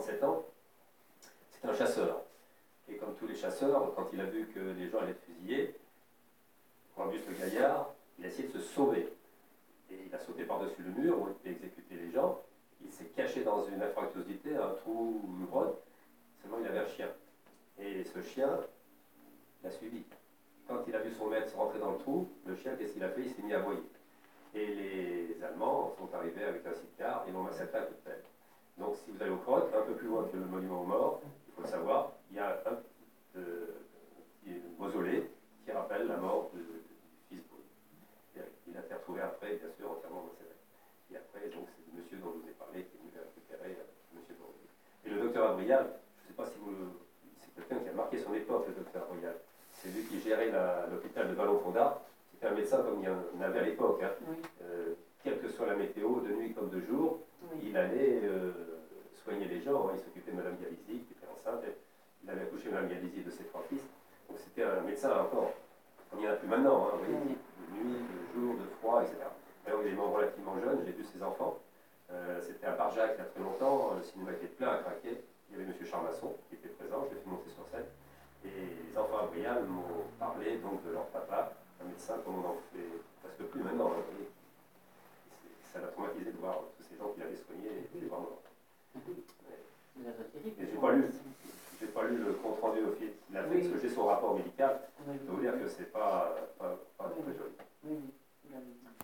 37 ans. C'est un chasseur. Et comme tous les chasseurs, quand il a vu que les gens allaient être fusillés, Cornelius le Gaillard, il a essayé de se sauver. Et il a sauté par-dessus le mur où il était exécuter les gens. Il s'est caché dans une infractuosité, un trou ou une grotte. Seulement, il avait un chien. Et ce chien l'a suivi. Quand il a vu son maître rentrer dans le trou, le chien, qu'est-ce qu'il a fait? Il s'est mis à aboyer. Et les Allemands sont arrivés avec un sidecar et l'ont massacré à coup de pelle. Donc, si vous allez au Croc, un peu plus loin que le monument aux morts, il faut le savoir, il y a un petit mausolée qui rappelle la mort du fils Brune. Il a été retrouvé après, bien sûr, entièrement massacré. Et après, donc, c'est le monsieur dont je vous ai parlé qui est venu récupérer monsieur Brune. Et le docteur Abrial, je ne sais pas si vous... C'est quelqu'un qui a marqué son époque, le docteur Abrial. C'est lui qui gérait l'hôpital de Vallon-Fonda. C'était un médecin comme il y en avait à l'époque. Hein. Oui. Quelle que soit la météo, de nuit comme de jour, oui. Il allait soigner les gens. Hein. Il s'occupait de Mme Galizy, qui était enceinte. Il avait accouché Mme Galizy de ses 3 fils. Donc c'était un médecin encore, comme il n'y en a plus maintenant. Hein, oui. De nuit, de jour, de froid, etc. Alors, il est mort relativement jeune, j'ai vu ses enfants. C'était à Barjac il y a très longtemps. Le cinéma était plein à craquer. Il y avait M. Charmasson qui était présent, je l'ai fait monter sur scène. Et les enfants à Brial m'ont parlé donc de leur papa, un médecin comme on en fait presque plus maintenant. Hein, ça m'a traumatisé de voir tous ces gens qu'il avait soignés et de les voir morts. Et j'ai pas lu le compte rendu au fil. Il a fait, parce que j'ai son rapport médical. Je peux vous dire que c'est pas très joli.